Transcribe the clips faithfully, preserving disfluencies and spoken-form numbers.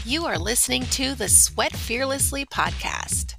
You are listening to the Sweat Fearlessly podcast.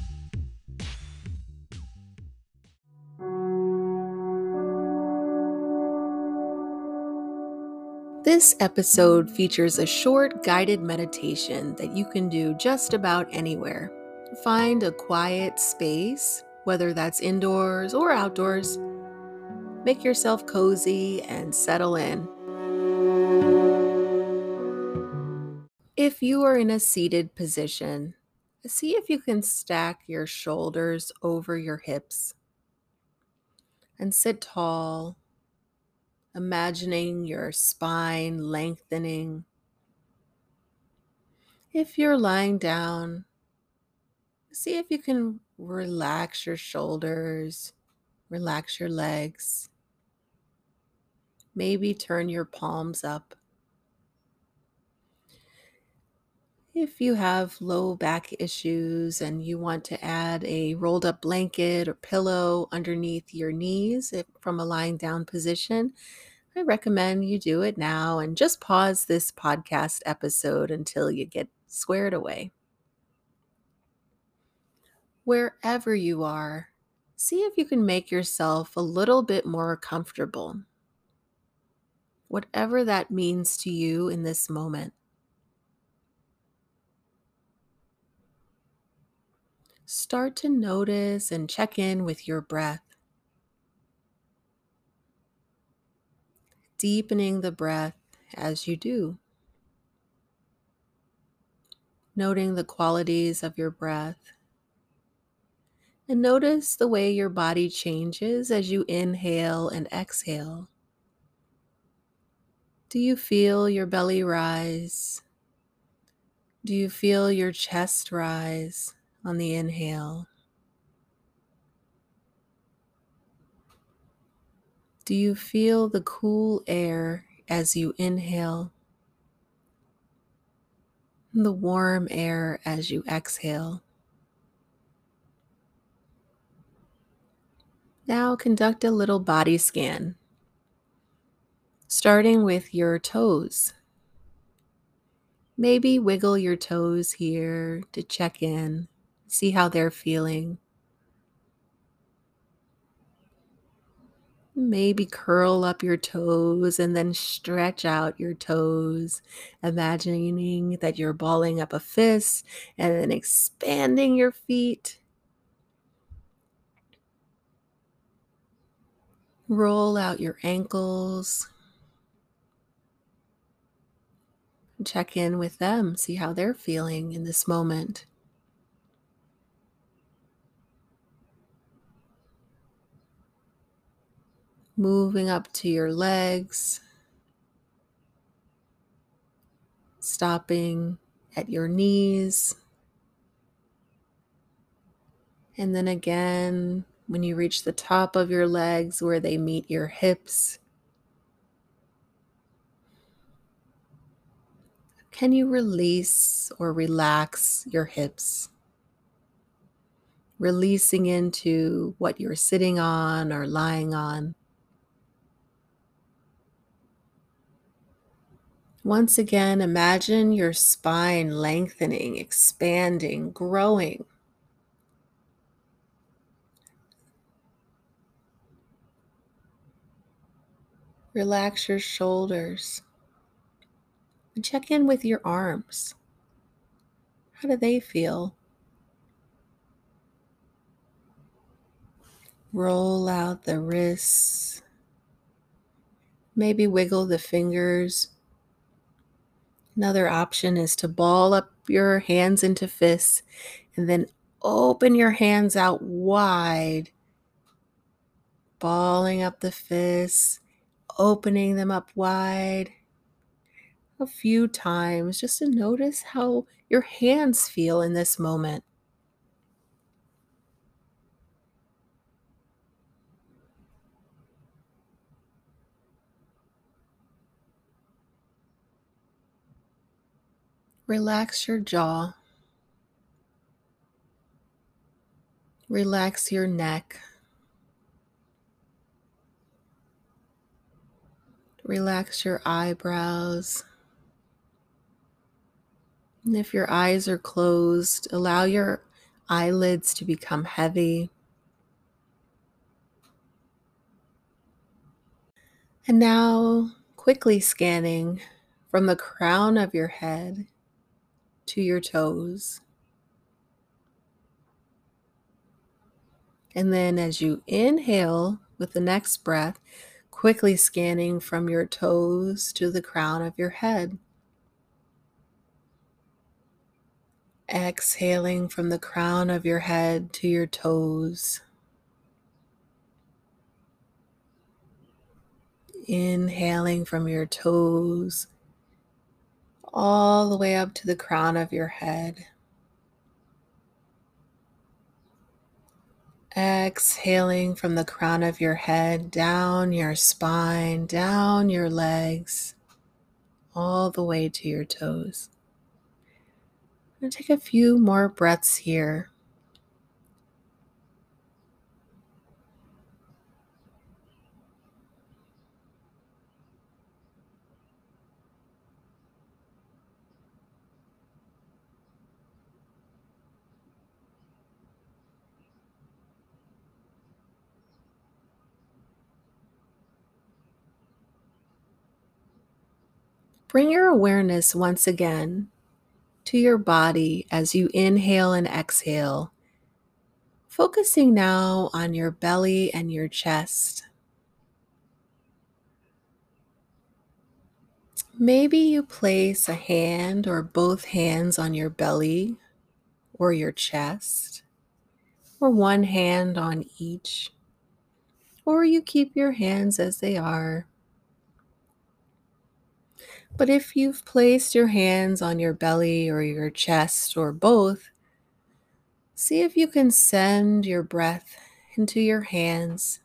This episode features a short guided meditation that you can do just about anywhere. Find a quiet space, whether that's indoors or outdoors. Make yourself cozy and settle in. If you are in a seated position, see if you can stack your shoulders over your hips and sit tall, imagining your spine lengthening. If you're lying down, see if you can relax your shoulders, relax your legs. Maybe turn your palms up. If you have low back issues and you want to add a rolled up blanket or pillow underneath your knees if, from a lying down position, I recommend you do it now and just pause this podcast episode until you get squared away. Wherever you are, see if you can make yourself a little bit more comfortable, whatever that means to you in this moment. Start to notice and check in with your breath. Deepening the breath as you do. Noting the qualities of your breath. And notice the way your body changes as you inhale and exhale. Do you feel your belly rise? Do you feel your chest rise on the inhale? Do you feel the cool air as you inhale? And the warm air as you exhale? Now conduct a little body scan, starting with your toes. Maybe wiggle your toes here to check in, see how they're feeling. Maybe curl up your toes and then stretch out your toes, imagining that you're balling up a fist and then expanding your feet. Roll out your ankles. Check in with them, see how they're feeling in this moment. Moving up to your legs, stopping at your knees. And then again, when you reach the top of your legs where they meet your hips, can you release or relax your hips? Releasing into what you're sitting on or lying on. Once again, imagine your spine lengthening, expanding, growing. Relax your shoulders. And check in with your arms. How do they feel? Roll out the wrists. Maybe wiggle the fingers. Another option is to ball up your hands into fists and then open your hands out wide, balling up the fists, opening them up wide a few times just to notice how your hands feel in this moment. Relax your jaw. Relax your neck. Relax your eyebrows. And if your eyes are closed, allow your eyelids to become heavy. And now, quickly scanning from the crown of your head to your toes. And then as you inhale with the next breath, quickly scanning from your toes to the crown of your head. Exhaling from the crown of your head to your toes. Inhaling from your toes all the way up to the crown of your head. Exhaling from the crown of your head down your spine, down your legs, all the way to your toes. I'm going to take a few more breaths here. Bring your awareness once again to your body as you inhale and exhale, focusing now on your belly and your chest. Maybe you place a hand or both hands on your belly or your chest, or one hand on each, or you keep your hands as they are. But if you've placed your hands on your belly or your chest or both, see if you can send your breath into your hands.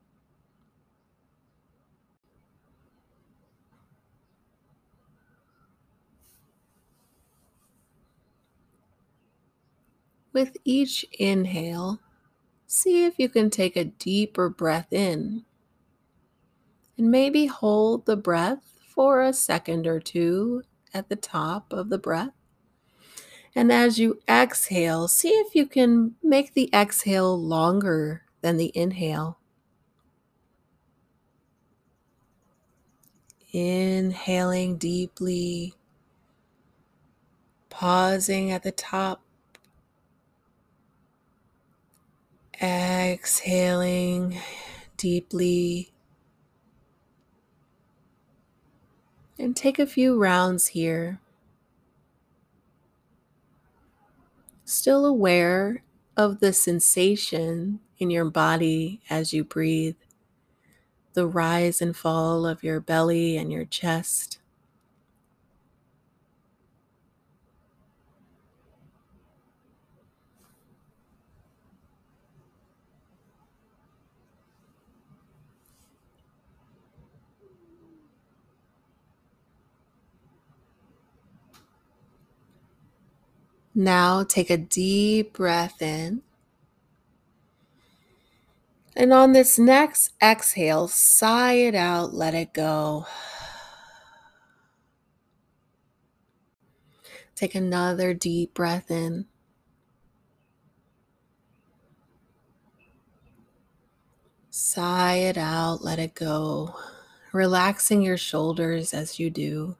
With each inhale, see if you can take a deeper breath in and maybe hold the breath for a second or two at the top of the breath. And as you exhale, see if you can make the exhale longer than the inhale. Inhaling deeply, pausing at the top, exhaling deeply, and take a few rounds here. Still aware of the sensation in your body as you breathe, the rise and fall of your belly and your chest. Now take a deep breath in. And on this next exhale, sigh it out, let it go. Take another deep breath in. Sigh it out, let it go. Relaxing your shoulders as you do.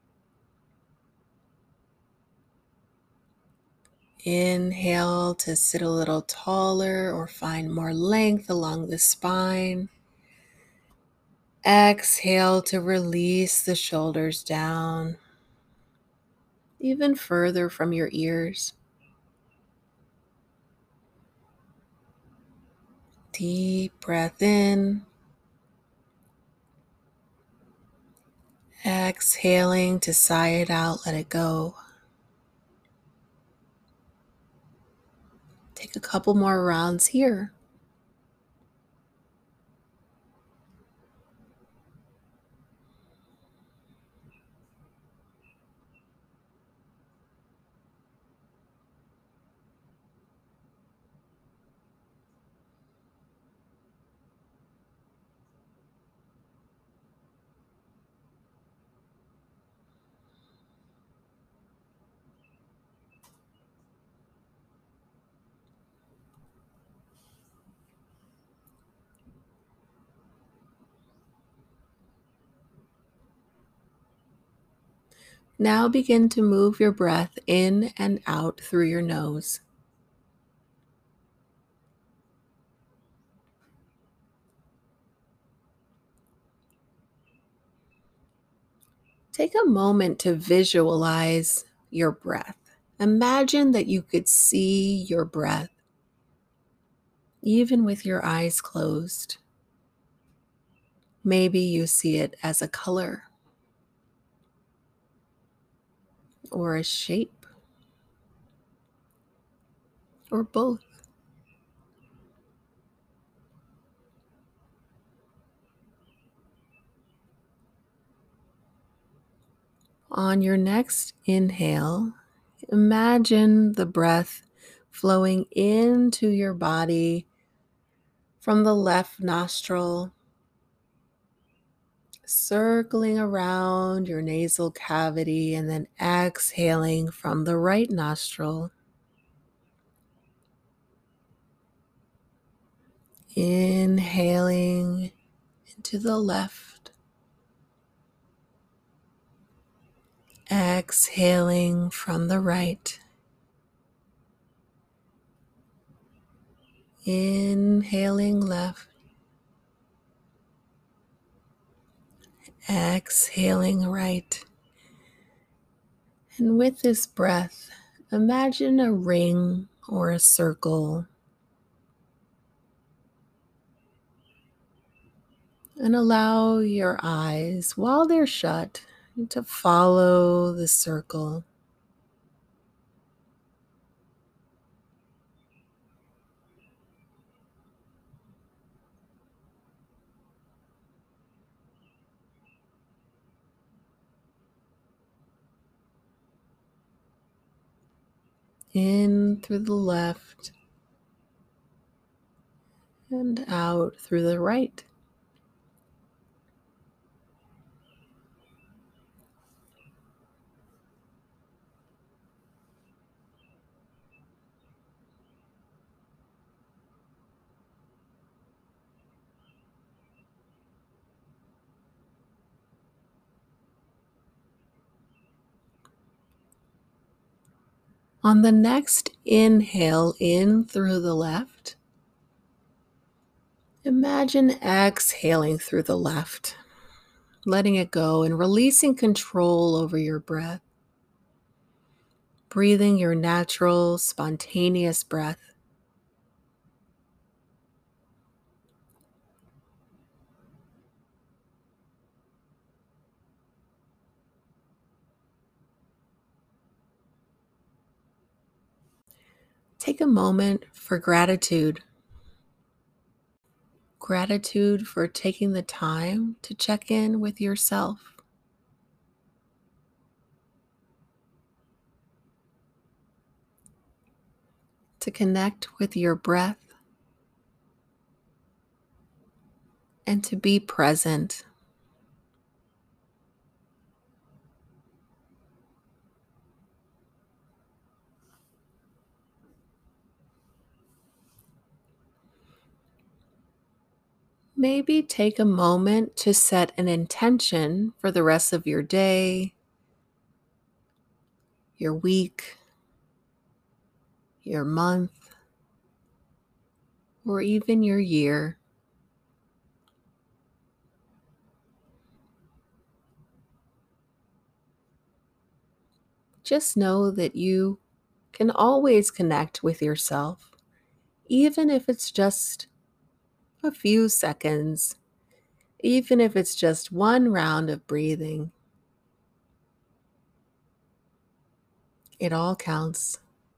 Inhale to sit a little taller or find more length along the spine. Exhale to release the shoulders down, even further from your ears. Deep breath in. Exhaling to sigh it out, let it go. Take a couple more rounds here. Now begin to move your breath in and out through your nose. Take a moment to visualize your breath. Imagine that you could see your breath, even with your eyes closed. Maybe you see it as a color or a shape or both. On your next inhale, imagine the breath flowing into your body from the left nostril, circling around your nasal cavity, and then exhaling from the right nostril. Inhaling into the left, exhaling from the right. Inhaling left, exhaling right. And with this breath, imagine a ring or a circle and allow your eyes, while they're shut, to follow the circle. In through the left and out through the right. On the next inhale in through the left, imagine exhaling through the left, letting it go and releasing control over your breath. Breathing your natural, spontaneous breath. Take a moment for gratitude. Gratitude for taking the time to check in with yourself. To connect with your breath and to be present. Maybe take a moment to set an intention for the rest of your day, your week, your month, or even your year. Just know that you can always connect with yourself, even if it's just a few seconds, even if it's just one round of breathing. It all counts.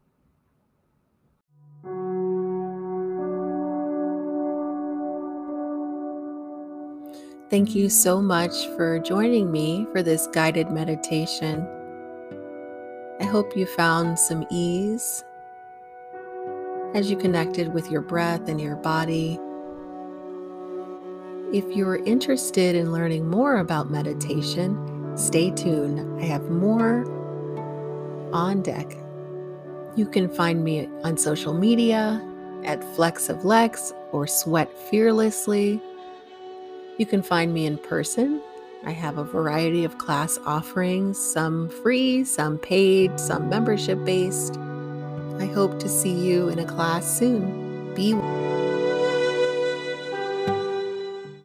Thank you so much for joining me for this guided meditation. I hope you found some ease as you connected with your breath and your body. If you're interested in learning more about meditation, stay tuned. I have more on deck. You can find me on social media at Flex of Lex or Sweat Fearlessly. You can find me in person I have a variety of class offerings, some free, some paid, some membership based. I hope to see you in a class soon. Be well.